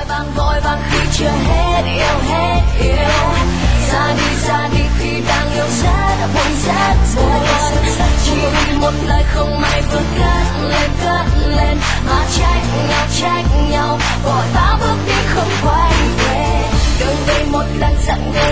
vội vàng khi chưa hết yêu. Ra đi khi đang yêu rất buồn. Chỉ vì một lời không may vừa cất lên mà trách nhau vội vã bước đi không quay về. Đừng vì một lần giận